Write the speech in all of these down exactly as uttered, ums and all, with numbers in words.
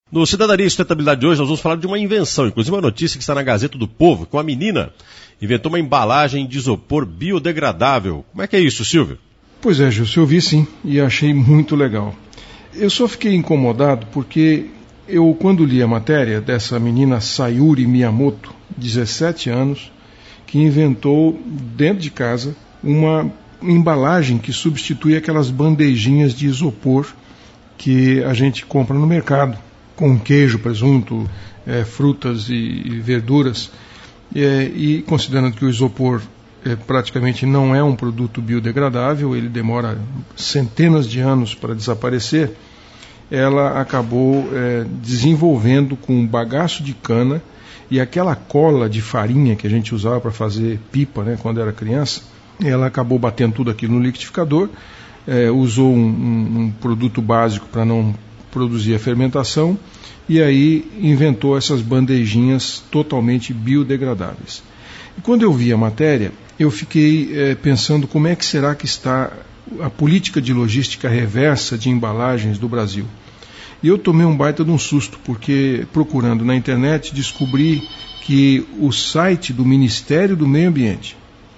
No Cidadania e Sustentabilidade de hoje, nós vamos falar de uma invenção, inclusive uma notícia que está na Gazeta do Povo, que uma menina inventou uma embalagem de isopor biodegradável. Como é que é isso, Silvio? Pois é, Gilson, eu vi sim e achei muito legal. Eu só fiquei incomodado porque eu, quando li a matéria dessa menina Sayuri Miyamoto, dezessete anos, que inventou dentro de casa uma embalagem que substitui aquelas bandejinhas de isopor que a gente compra no mercado, com queijo, presunto, é, frutas e, e verduras, é, e considerando que o isopor é, praticamente não é um produto biodegradável, ele demora centenas de anos para desaparecer, ela acabou é, desenvolvendo com um bagaço de cana e aquela cola de farinha que a gente usava para fazer pipa, né, quando era criança, ela acabou batendo tudo aquilo no liquidificador, é, usou um, um, um produto básico para não produzir a fermentação e aí inventou essas bandejinhas totalmente biodegradáveis. E quando eu vi a matéria, eu fiquei é, pensando como é que será que está a política de logística reversa de embalagens do Brasil. E eu tomei um baita de um susto, porque procurando na internet descobri que o site do Ministério do Meio Ambiente,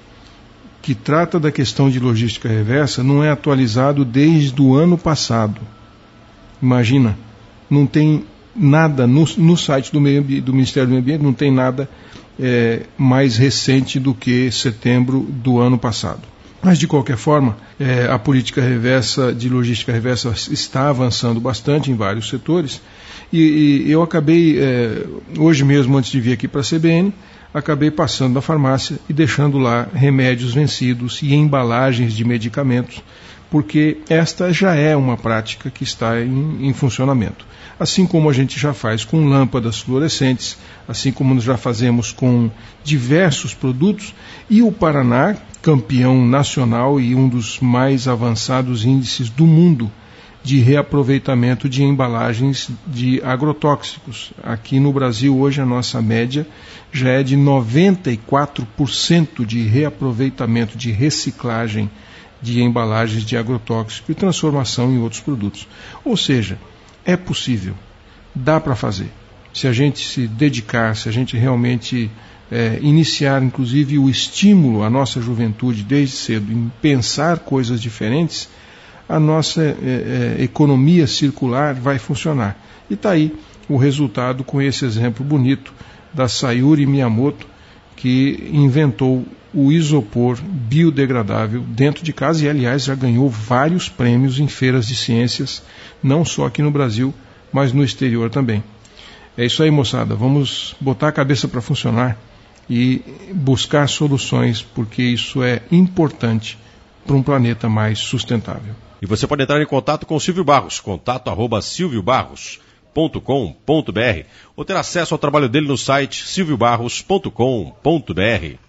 que trata da questão de logística reversa, não é atualizado desde o ano passado. Imagina, não tem nada no, no site do, meio, do Ministério do Meio Ambiente, não tem nada é, mais recente do que setembro do ano passado. Mas, de qualquer forma, é, a política reversa, de logística reversa está avançando bastante em vários setores e, e eu acabei, é, hoje mesmo, antes de vir aqui para a C B N, acabei passando na farmácia e deixando lá remédios vencidos e embalagens de medicamentos, porque esta já é uma prática que está em, em funcionamento. Assim como a gente já faz com lâmpadas fluorescentes, assim como nós já fazemos com diversos produtos, e o Paraná, campeão nacional e um dos mais avançados índices do mundo de reaproveitamento de embalagens de agrotóxicos. Aqui no Brasil, hoje, a nossa média já é de noventa e quatro por cento de reaproveitamento, de reciclagem de embalagens de agrotóxico e transformação em outros produtos. Ou seja, é possível, dá para fazer. Se a gente se dedicar, se a gente realmente é, iniciar, inclusive, o estímulo à nossa juventude desde cedo em pensar coisas diferentes, a nossa é, é, economia circular vai funcionar. E está aí o resultado com esse exemplo bonito da Sayuri Miyamoto, que inventou o isopor biodegradável dentro de casa e, aliás, já ganhou vários prêmios em feiras de ciências, não só aqui no Brasil, mas no exterior também. É isso aí, moçada. Vamos botar a cabeça para funcionar e buscar soluções, porque isso é importante para um planeta mais sustentável. E você pode entrar em contato com o Silvio Barros, contato arroba silvio barros ponto com ponto br, ou ter acesso ao trabalho dele no site silvio barros ponto com ponto br.